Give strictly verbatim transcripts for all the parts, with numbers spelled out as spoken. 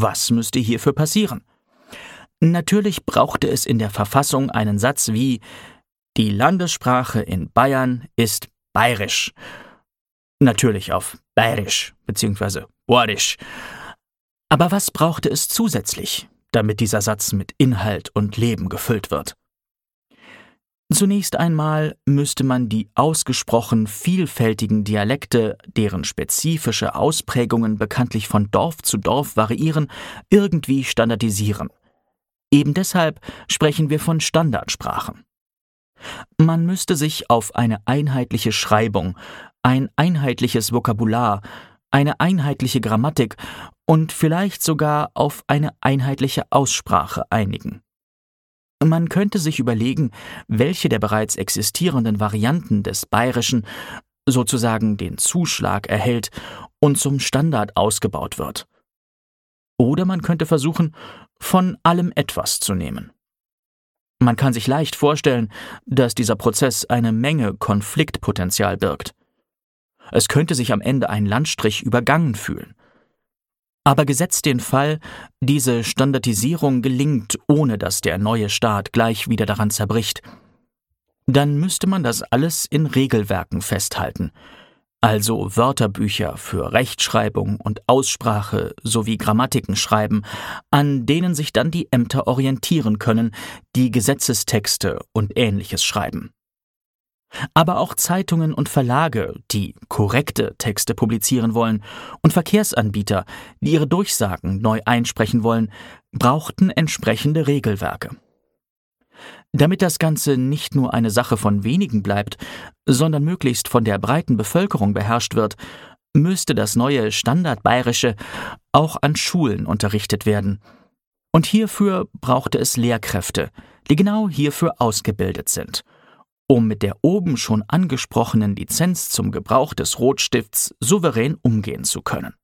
Was müsste hierfür passieren? Natürlich brauchte es in der Verfassung einen Satz wie »Die Landessprache in Bayern ist Bayerisch«. Natürlich auf Bayerisch bzw. Borisch. Aber was brauchte es zusätzlich, damit dieser Satz mit Inhalt und Leben gefüllt wird? Zunächst einmal müsste man die ausgesprochen vielfältigen Dialekte, deren spezifische Ausprägungen bekanntlich von Dorf zu Dorf variieren, irgendwie standardisieren. Eben deshalb sprechen wir von Standardsprachen. Man müsste sich auf eine einheitliche Schreibung, ein einheitliches Vokabular, eine einheitliche Grammatik und vielleicht sogar auf eine einheitliche Aussprache einigen. Man könnte sich überlegen, welche der bereits existierenden Varianten des Bayerischen sozusagen den Zuschlag erhält und zum Standard ausgebaut wird. Oder man könnte versuchen, von allem etwas zu nehmen. Man kann sich leicht vorstellen, dass dieser Prozess eine Menge Konfliktpotenzial birgt. Es könnte sich am Ende ein Landstrich übergangen fühlen. Aber gesetzt den Fall, diese Standardisierung gelingt, ohne dass der neue Staat gleich wieder daran zerbricht, dann müsste man das alles in Regelwerken festhalten, also Wörterbücher für Rechtschreibung und Aussprache sowie Grammatiken schreiben, an denen sich dann die Ämter orientieren können, die Gesetzestexte und Ähnliches schreiben. Aber auch Zeitungen und Verlage, die korrekte Texte publizieren wollen, und Verkehrsanbieter, die ihre Durchsagen neu einsprechen wollen, brauchten entsprechende Regelwerke. Damit das Ganze nicht nur eine Sache von wenigen bleibt, sondern möglichst von der breiten Bevölkerung beherrscht wird, müsste das neue Standardbayerische auch an Schulen unterrichtet werden. Und hierfür brauchte es Lehrkräfte, die genau hierfür ausgebildet sind, um mit der oben schon angesprochenen Lizenz zum Gebrauch des Rotstifts souverän umgehen zu können.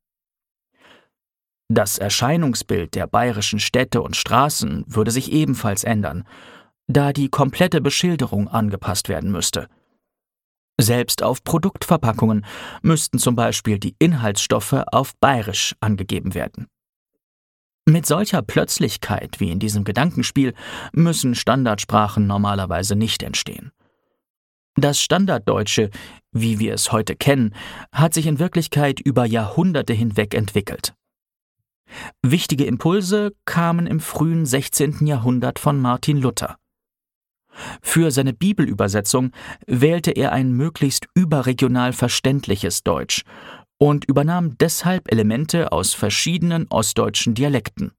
Das Erscheinungsbild der bayerischen Städte und Straßen würde sich ebenfalls ändern, da die komplette Beschilderung angepasst werden müsste. Selbst auf Produktverpackungen müssten zum Beispiel die Inhaltsstoffe auf Bayerisch angegeben werden. Mit solcher Plötzlichkeit wie in diesem Gedankenspiel müssen Standardsprachen normalerweise nicht entstehen. Das Standarddeutsche, wie wir es heute kennen, hat sich in Wirklichkeit über Jahrhunderte hinweg entwickelt. Wichtige Impulse kamen im frühen sechzehnten Jahrhundert von Martin Luther. Für seine Bibelübersetzung wählte er ein möglichst überregional verständliches Deutsch und übernahm deshalb Elemente aus verschiedenen ostdeutschen Dialekten.